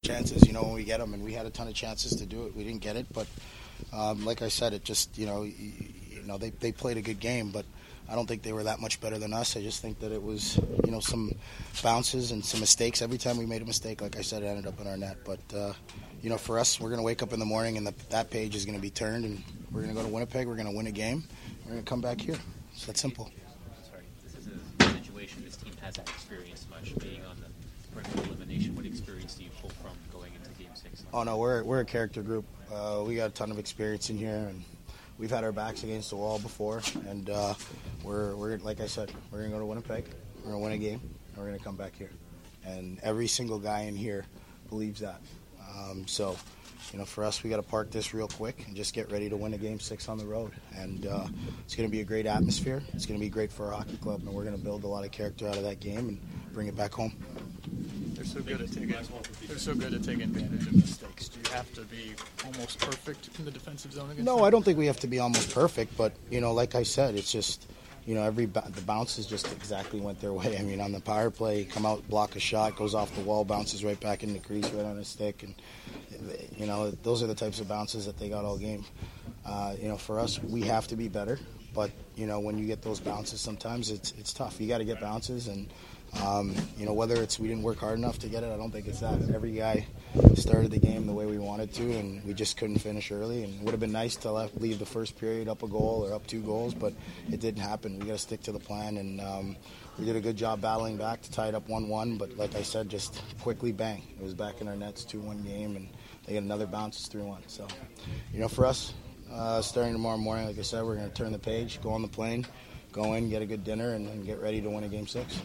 chances, when we get them, and we had a ton of chances to do it. We didn't get it, but like I said, it just, they played a good game, but I don't think they were that much better than us. I just think that it was, some bounces and some mistakes. Every time we made a mistake, like I said, it ended up in our net. But, for us, we're going to wake up in the morning and that page is going to be turned, and we're going to go to Winnipeg. We're going to win a game. We're going to come back here. It's that simple. Sorry, this is a situation this team hasn't experienced much, being on the brink of elimination. What experience do you pull from going into Game 6? Oh, no, we're a character group. We got a ton of experience in here, and we've had our backs against the wall before, and we're like I said, we're going to go to Winnipeg, we're going to win a game, and we're going to come back here. And every single guy in here believes that. So, for us, we got to park this real quick and just get ready to win a Game 6 on the road. And it's going to be a great atmosphere. It's going to be great for our hockey club, and we're going to build a lot of character out of that game and bring it back home. They're so good at taking advantage of mistakes. Do you have to be almost perfect in the defensive zone against them? No, I don't think we have to be almost perfect, but like I said, it's just the bounces just exactly went their way. I mean, on the power play, come out, block a shot, goes off the wall, bounces right back in the crease, right on his stick, and those are the types of bounces that they got all game. For us, we have to be better, but when you get those bounces, sometimes it's tough. You got to get bounces, and whether it's we didn't work hard enough to get it, I don't think it's that. Every guy started the game the way we wanted to, and we just couldn't finish early. And it would have been nice to leave the first period up a goal or up 2 goals, but it didn't happen. We got to stick to the plan, and we did a good job battling back to tie it up 1-1. But like I said, just quickly, bang, it was back in our nets, 2-1 game, and they get another bounce, it's 3-1. So, for us, starting tomorrow morning, like I said, we're going to turn the page, go on the plane, go in, get a good dinner, and get ready to win a Game 6.